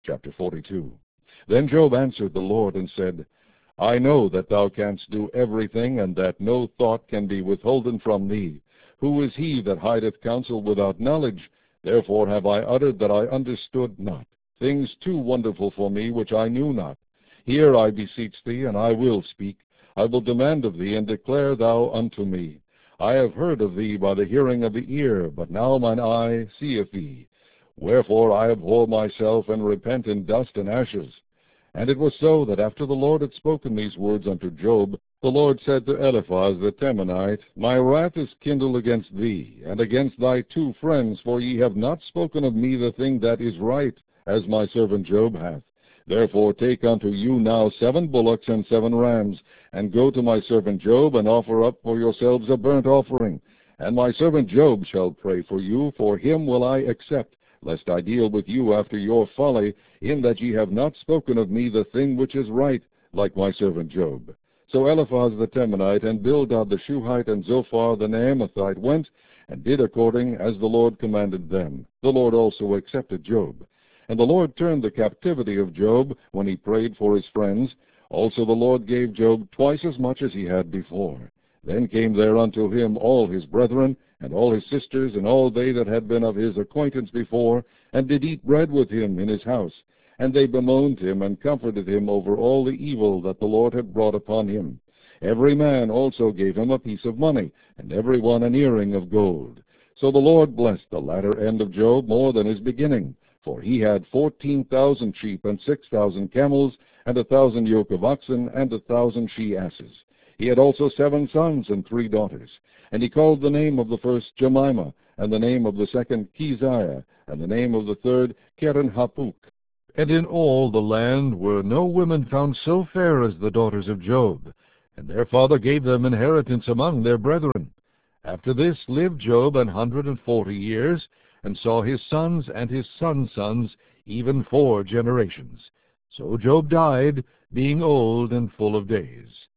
Chapter 42. Then Job answered the Lord and said, I know that thou canst do everything, and that no thought can be withholden from thee. Who is he that hideth counsel without knowledge? Therefore have I uttered that I understood not, things too wonderful for me which I knew not. Hear, I beseech thee, and I will speak. I will demand of thee, and declare thou unto me. I have heard of thee by the hearing of the ear, but now mine eye seeth thee. Wherefore I abhor myself, and repent in dust and ashes. And it was so, that after the Lord had spoken these words unto Job, the Lord said to Eliphaz the Temanite, My wrath is kindled against thee, and against thy 2 friends, for ye have not spoken of me the thing that is right, as my servant Job hath. Therefore take unto you now 7 bullocks and 7 rams, and go to my servant Job, and offer up for yourselves a burnt offering. And my servant Job shall pray for you, for him will I accept, lest I deal with you after your folly, in that ye have not spoken of me the thing which is right, like my servant Job. So Eliphaz the Temanite, and Bildad the Shuhite, and Zophar the Naamathite went, and did according as the Lord commanded them. The Lord also accepted Job. And the Lord turned the captivity of Job, when he prayed for his friends. Also the Lord gave Job twice as much as he had before. Then came there unto him all his brethren, and all his sisters, and all they that had been of his acquaintance before, and did eat bread with him in his house. And they bemoaned him, and comforted him over all the evil that the Lord had brought upon him. Every man also gave him a piece of money, and every one an earring of gold. So the Lord blessed the latter end of Job more than his beginning. For he had 14,000 sheep, and 6,000 camels, and 1,000 yoke of oxen, and 1,000 she-asses. He had also 7 sons and 3 daughters. And he called the name of the first Jemimah, and the name of the second Keziah, and the name of the third Keren-hapuk. And in all the land were no women found so fair as the daughters of Job, and their father gave them inheritance among their brethren. After this lived Job 140 years, and saw his sons and his sons' sons, even 4 generations. So Job died, being old and full of days.